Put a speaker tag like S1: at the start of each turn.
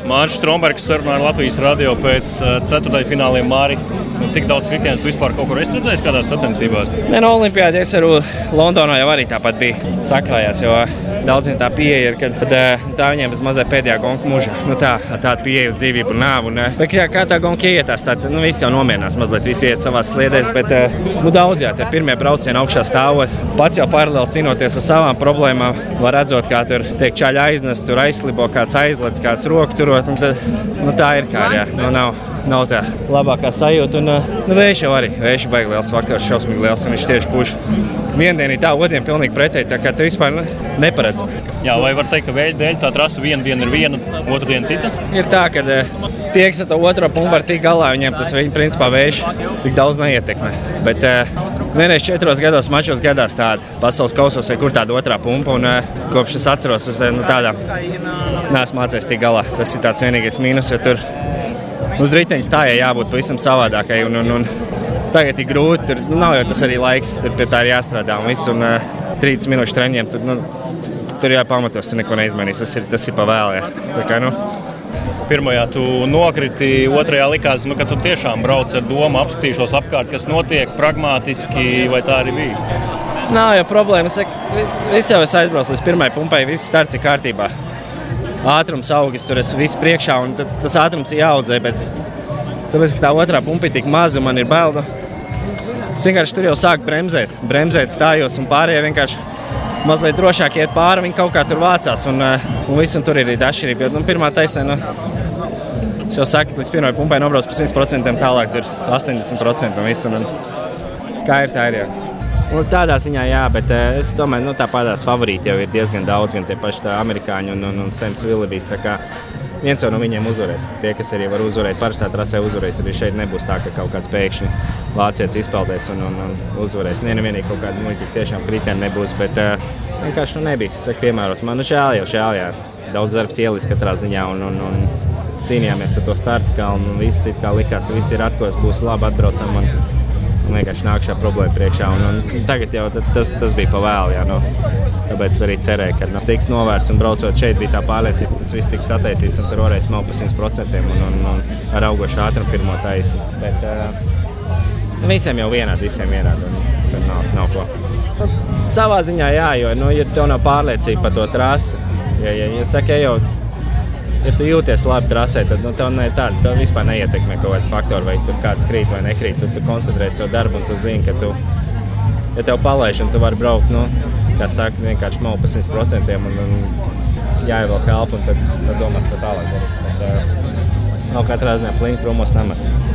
S1: Māris Strombergs sarunāja Latvijas radio pēc ceturtajā fināliem. Māri, tik daudz kritienus tu vispār kaut kur esi redzējis kādās sacensībās?
S2: Nē, no Olimpiādi es varu Londonā jau arī tāpat bija sakrājās, jo daudziem tā pieeja ir, kad tā viņiem bez mazai pēdējā gonka muža. Tāda pieeja uz dzīvību un nāvu. Bet kā tā gonka ietās, tad visi jau nomierinās, mazliet visi iet savās sliedēs, bet daudz jā, tie pirmie braucieni augšā stāvot, pats jau paralēli cīnoties ar savām problēmām, var redzot, kā tur tiek čaļi aiznest, tur aizslibo, kāds aizlec, kāds roku turot, tā ir kā, jā, nav tā labākā sajūta, un vējš jau arī, vējš baigi liels faktors, šausmīgi liels, un viņš tieši puš vienu tā, otru pilnīgi pretēji, tā kā tu vispār neparedz.
S1: Jā, vai var teikt, ka vēļa dēļ tā trasa viena diena ir viena, otra diena cita?
S2: Ir tā, ka tie, kas ar to otro pumpu var tikt galā, viņiem tas viņa principā vējš tik daudz neietekmē, bet vienreiz 4 gados mačos gadās tāda pasaules kausos vai kur tāda otrā pumpa, un kopš es atceros, es tādām neesmu mācījies tik galā. Tas ir tāds vienīgais mīnus, jo tur uz riteņa stājai jābūt pavisam savādākai, un tagad ir grūti, tur nav jau tas arī laiks, tur pie tā ir jāstrādā un viss, un 30 minūšu treņiem, tur jāpamatos, tur neko neizmainīs, tas ir pa vēl, jā. Tā kā,
S1: Pirmajā tu nokriti, otrajā likās, ka tu tiešām brauc ar domu, apskatīšos apkārt, kas notiek pragmatiski, vai tā arī bija?
S2: Nav jau problēma, viss jau es aizbraucu līdz pirmai pumpai, viss starts ir kārtībā. Ātrums augis, tur es viss priekšā, un tas ātrums ir jāaudzē, bet tāpēc, ka tā otrā pumpa ir tik maza, man ir bail. Es vienkārši tur jau sāku bremzēt stājos, un pārējie vienkārši mazliet drošāk iet pāri, viņi kaut kā tur vācās, un visam tur ir atšķirība. Pirmā taisnē, es jau saku, līdz pirmai pumpai nobrauc par 100%, tālāk tur 80% un visu, un kā ir, tā ir jau. Tādā ziņā jā, bet es domāju, tāpatās favorīti jau ir diezgan daudz, gan tie paši amerikāņi un Sams Willoughbys, tā kā viens jau no viņiem uzvarēs. Tie, kas arī var uzvarēt, parastā trasē uzvarēs, arī šeit nebūs tā, ka kaut kāds pēkšņi vācietis izpeldēs un uzvarēs. Nevienīgi kaut kāda muļķi tiešām kritieni nebūs, bet vienkārši nebija, saka, piemērot. Man žēl, jā. Daudz darbs ielis katrā ziņā un cīnījāmies ar to starta kalnu un viss it kā likās, viss ir atkos, būs labi atbraucam un vienkārši nāk šā problēma priekšā. Un tagad jau tas bija pa vēlu, jā. Tāpēc es arī cerēju, ka tiks novērsts un braucot šeit bija tā pārliecība, ka tas viss tiks atteicīts un tur varēs mau pa 100% un ar augošu ātrumu pirmo taisni. Bet visiem jau vienādi un tad nav ko. Savā ziņā jā, jo ja tev nav pārliecība par to trasi, ja tu jūties labi trasē, tad tev vispār neietekmē kaut kādi faktori, vai tur kāds krīt vai nekrīt. Tu koncentrēsi savu darbu un tu zini, ka ja tev palaiž un tu vari braukt, kā saka, vienkārši mau pa 100% un jāievelk elpu un tad domās, ko tālāk darīt. Nav katrā ziņā plinkt promos nemet.